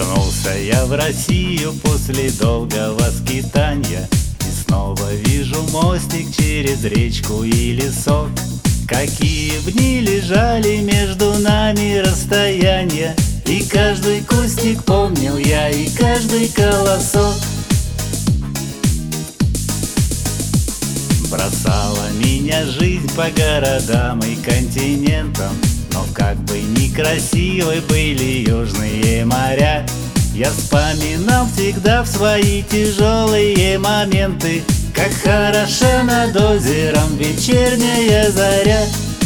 Вернулся я в Россию после долгого скитания, и снова вижу мостик через речку и лесок. Какие б ни лежали между нами расстояния, и каждый кустик помнил я, и каждый колосок. Бросала меня жизнь по городам и континентам, но как бы ни красивы были южные моря, я вспоминал всегда в свои тяжелые моменты, как хороша над озером вечерняя заря.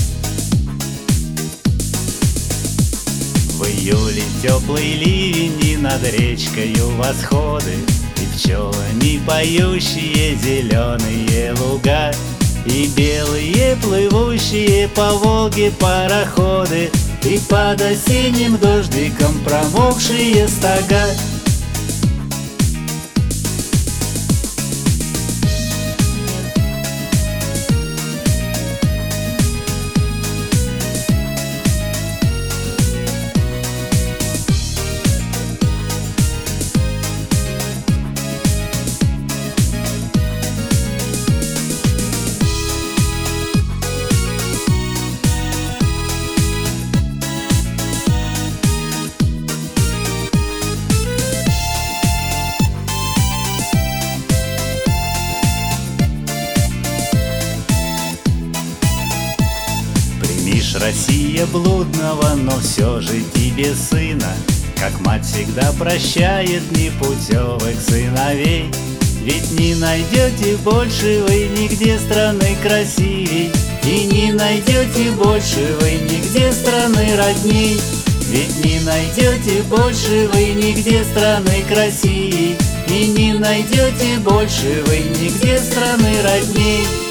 В июле теплый ливень, и над речкою восходы, и пчелами поющие зеленые луга, и белые плывущие по Волге пароходы, и под осенним дождиком промокшие стога. Примишь, Россия, блудного, но все же тебе сына, как мать всегда прощает непутевых сыновей. Ведь не найдете больше вы нигде страны красивей, и не найдете больше вы нигде страны родней. Ведь не найдете больше вы нигде страны красивей, и не найдете больше вы нигде страны родней.